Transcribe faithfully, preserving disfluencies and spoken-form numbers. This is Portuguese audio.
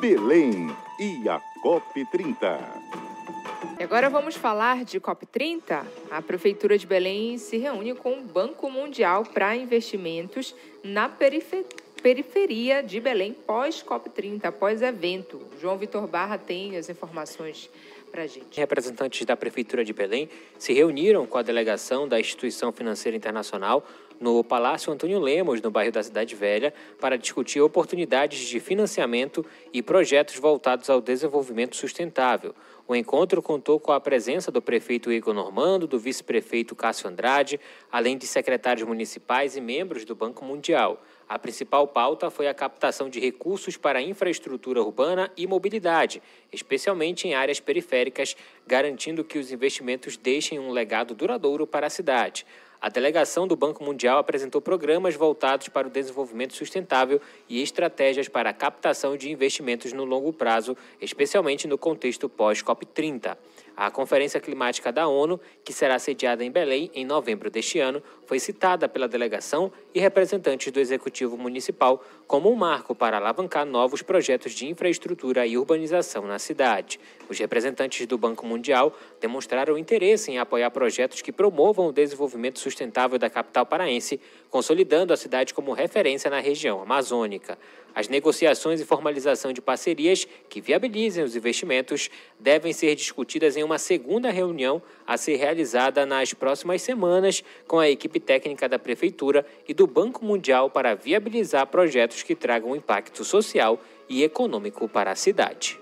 Belém e a COP trinta. E agora vamos falar de COP trinta. A Prefeitura de Belém se reúne com o Banco Mundial para investimentos na periferia. Periferia de Belém pós-COP trinta, pós-evento. João Vitor Barra tem as informações para a gente. Representantes da Prefeitura de Belém se reuniram com a delegação da Instituição Financeira Internacional no Palácio Antônio Lemos, no bairro da Cidade Velha, para discutir oportunidades de financiamento e projetos voltados ao desenvolvimento sustentável. O encontro contou com a presença do prefeito Igor Normando, do vice-prefeito Cássio Andrade, além de secretários municipais e membros do Banco Mundial. A principal pauta foi a captação de recursos para a infraestrutura urbana e mobilidade, especialmente em áreas periféricas, garantindo que os investimentos deixem um legado duradouro para a cidade. A delegação do Banco Mundial apresentou programas voltados para o desenvolvimento sustentável e estratégias para a captação de investimentos no longo prazo, especialmente no contexto pós-COP trinta. A Conferência Climática da ONU, que será sediada em Belém em novembro deste ano, foi citada pela delegação e representantes do Executivo Municipal como um marco para alavancar novos projetos de infraestrutura e urbanização na cidade. Os representantes do Banco Mundial demonstraram interesse em apoiar projetos que promovam o desenvolvimento sustentável da capital paraense, consolidando a cidade como referência na região amazônica. As negociações e formalização de parcerias que viabilizem os investimentos devem ser discutidas em uma segunda reunião a ser realizada nas próximas semanas com a equipe técnica da Prefeitura e do Banco Mundial para viabilizar projetos que tragam impacto social e econômico para a cidade.